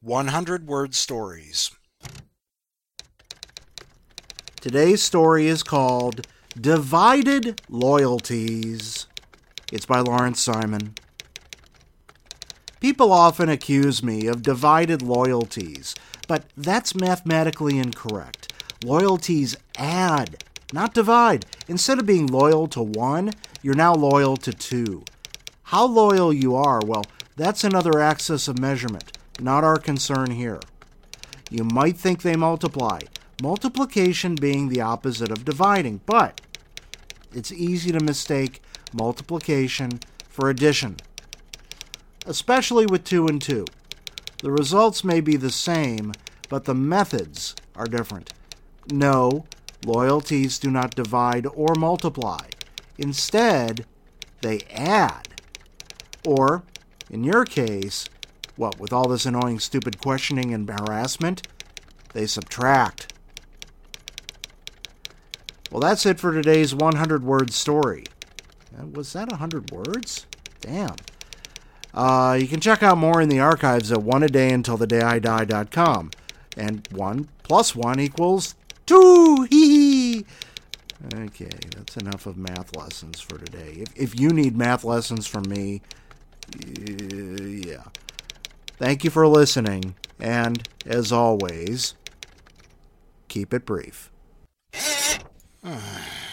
100-word stories. Today's story is called Divided Loyalties. It's by Lawrence Simon. People often accuse me of divided loyalties, but that's mathematically incorrect. Loyalties add, not divide. Instead of being loyal to one, you're now loyal to two. How loyal you are, well, that's another axis of measurement, not our concern here. You might think they multiply, multiplication being the opposite of dividing, but it's easy to mistake multiplication for addition, especially with 2 and 2. The results may be the same, but the methods are different. No, loyalties do not divide or multiply. Instead, they add. Or, in your case, what, with all this annoying stupid questioning and harassment, they subtract. Well, that's it for today's 100-word story. Was that 100 words? Damn. You can check out more in the archives at oneadayuntilthedayidie.com. And 1 plus 1 equals 2. Hee. Okay, that's enough of math lessons for today. If you need math lessons from me, yeah. Thank you for listening, and as always, keep it brief.